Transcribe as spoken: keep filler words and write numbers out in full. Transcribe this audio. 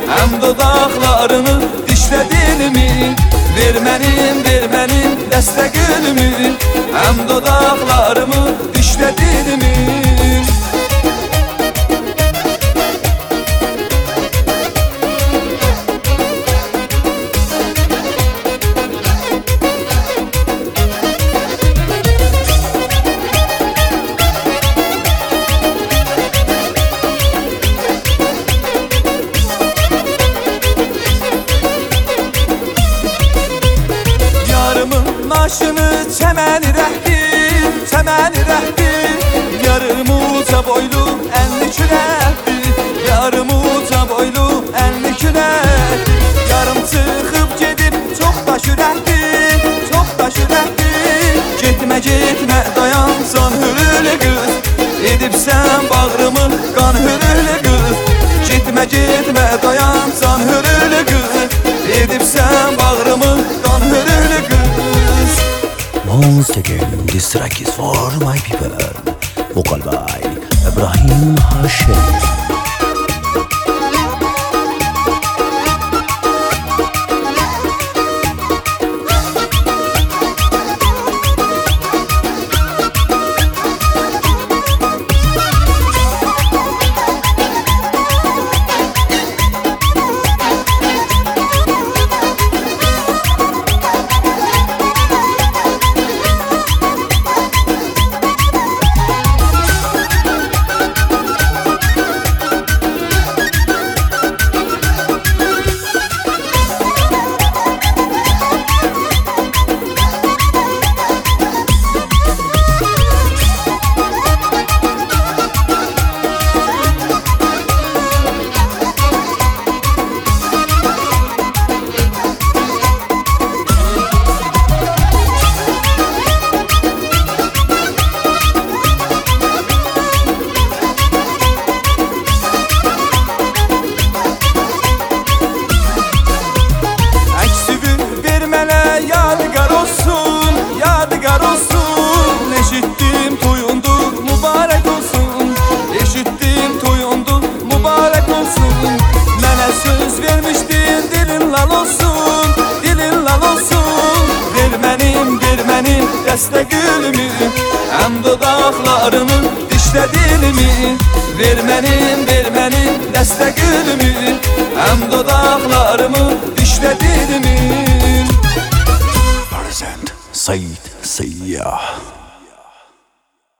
hem dodaklarını dişledin mi? Vermenin vermenin deste gülümü, hem dodaklarımı dişledin mi? Naşını çemeni rəhdir, çemeni rəhdir. Yarım uca boylu enli kürəkdir, yarım uca boylu enli kürəkdir. Yarım çıxıb gedib çox da şürəkdir, çox da şürəkdir. Getmə getmə dayansan hürülü qız, edibsən bağrımı qan hürülü qız. Getmə getmə dayansan hürülü qız, edibsən bağrımı qan hürülü qız. Once again, this track is for my people. Vocal by Ibrahim Hashim. Yadigar olsun, yadigar olsun. Eşittim toyundu, mübarek olsun. Eşittim toyundu, mübarek olsun. Mənə söz vermiştin, dilin lal olsun, dilin lal olsun. Vermənim, vermənim dəstə gülümü, hem dodaklarını dişledin mi? Vermənim, vermənim dəstə gülümü, hem dodaklarımı dişledin mi? Said Sayyah.